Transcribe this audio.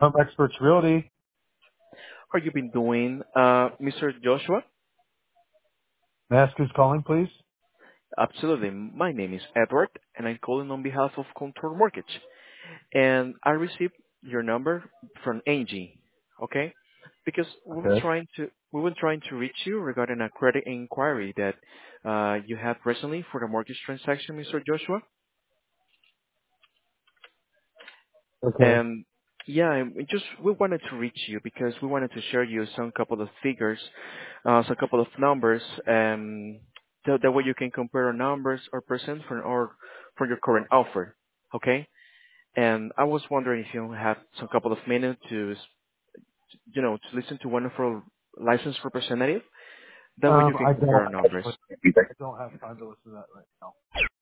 Home Experts Realty. How you been doing, Mr. Joshua? May I ask who's calling, please? Absolutely. My name is Edward, and I'm calling on behalf of Contour Mortgage. And I received your number from Angie, okay? Because Okay. we were trying to reach you regarding a credit inquiry that you had recently for the mortgage transaction, Mr. Joshua. Okay. And yeah, we wanted to reach you because we wanted to share you some couple of figures, some couple of numbers, that way you can compare numbers or percent for your current offer. Okay? And I was wondering if you have some couple of minutes to listen to one of our licensed representative. That way you can I compare don't our numbers. actually. I don't have time to listen to that right now.